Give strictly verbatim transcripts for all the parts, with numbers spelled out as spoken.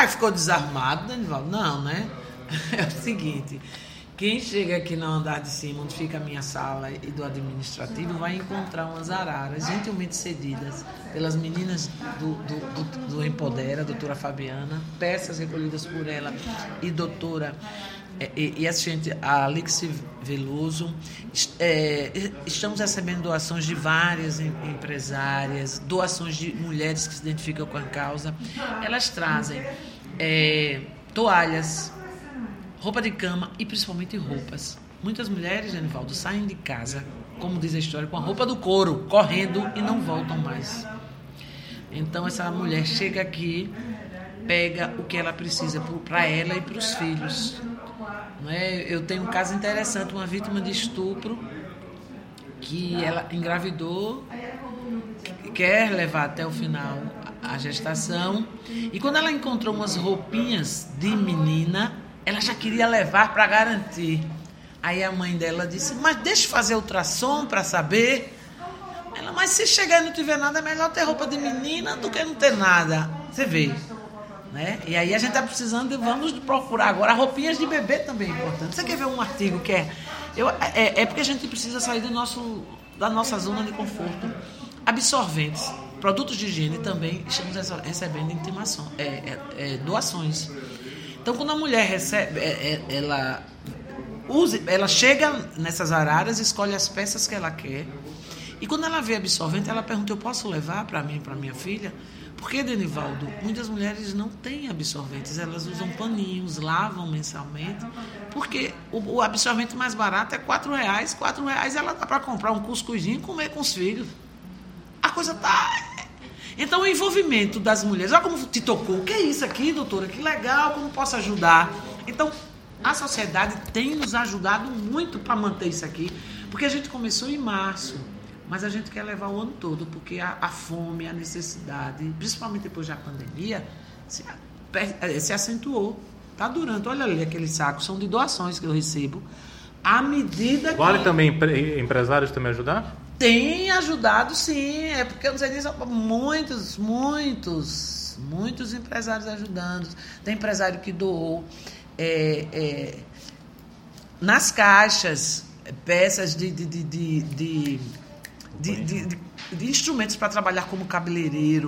Ai, ficou desarmado, Danivaldo? Não, né? É o seguinte, quem chega aqui no andar de cima, onde fica a minha sala e do administrativo, vai encontrar umas araras gentilmente cedidas pelas meninas do, do, do, do Empodera, a doutora Fabiana, peças recolhidas por ela e doutora e, e assistente a Alix Veloso. É, estamos recebendo doações de várias empresárias, doações de mulheres que se identificam com a causa. Elas trazem é, toalhas, roupa de cama e principalmente roupas. Muitas mulheres, Genivaldo, saem de casa, como diz a história, com a roupa do couro, correndo e não voltam mais. Então essa mulher chega aqui, pega o que ela precisa para ela e para os filhos. Não é? Eu tenho um caso interessante, uma vítima de estupro, que ela engravidou, quer levar até o final a gestação, e quando ela encontrou umas roupinhas de menina, ela já queria levar para garantir. Aí a mãe dela disse, mas deixa eu fazer ultrassom para saber. Ela, mas se chegar e não tiver nada, é melhor ter roupa de menina do que não ter nada. Você vê, né? E aí a gente está precisando, de, vamos procurar agora. Roupinhas de bebê também é importante. Você quer ver um artigo que é... Eu, é, é porque a gente precisa sair do nosso, da nossa zona de conforto. Absorventes, produtos de higiene também, estamos recebendo intimação, é, é, é, doações. Então, quando a mulher recebe, ela, usa, ela chega nessas araras, escolhe as peças que ela quer, e quando ela vê absorvente, ela pergunta, eu posso levar para mim e para minha filha? Porque, Denivaldo, muitas mulheres não têm absorventes, elas usam paninhos, lavam mensalmente, porque o, o absorvente mais barato é quatro reais, quatro reais ela dá para comprar um cuscuzinho e comer com os filhos. A coisa tá... Então, o envolvimento das mulheres, olha como te tocou, o que é isso aqui, doutora? Que legal, como posso ajudar? Então, a sociedade tem nos ajudado muito para manter isso aqui, porque a gente começou em março, mas a gente quer levar o ano todo, porque a, a fome, a necessidade, principalmente depois da pandemia, se, se acentuou. Está durando, olha ali aqueles sacos, são de doações que eu recebo, à medida que... Vale também empre, empresários também ajudar? Tem ajudado, sim. É porque, eu não sei disso, muitos, muitos, muitos empresários ajudando. Tem empresário que doou é, é, nas caixas peças de, de, de, de, de, de, de, de, de instrumentos para trabalhar como cabeleireiro.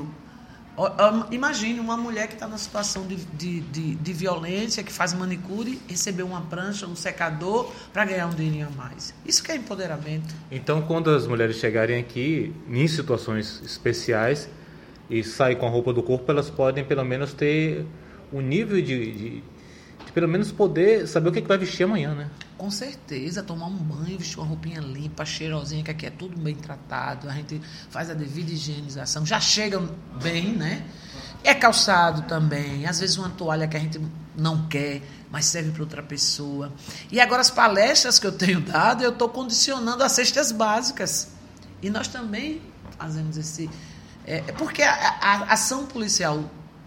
Imagine uma mulher que está numa situação de, de, de, de violência, que faz manicure, receber uma prancha, um secador para ganhar um dinheirinho a mais. Isso que é empoderamento. Então, quando as mulheres chegarem aqui, em situações especiais, e saem com a roupa do corpo, elas podem pelo menos ter um nível de, de, de pelo menos poder saber o que, é que vai vestir amanhã, né? Com certeza, tomar um banho, vestir uma roupinha limpa, cheirosinha, que aqui é tudo bem tratado, a gente faz a devida higienização, já chega bem, né? É calçado também, às vezes uma toalha que a gente não quer, mas serve para outra pessoa. E agora as palestras que eu tenho dado, eu estou condicionando as cestas básicas. E nós também fazemos esse... É, porque a, a, a ação policial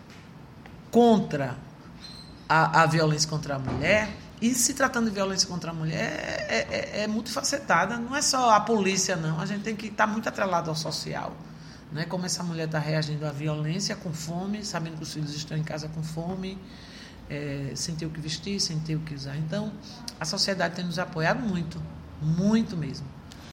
contra a, a violência contra a mulher... E se tratando de violência contra a mulher, é, é, é multifacetada. Não é só a polícia, não. A gente tem que estar muito atrelado ao social. Né? Como essa mulher está reagindo à violência, com fome, sabendo que os filhos estão em casa com fome, é, sem ter o que vestir, sem ter o que usar. Então, a sociedade tem nos apoiado muito, muito mesmo.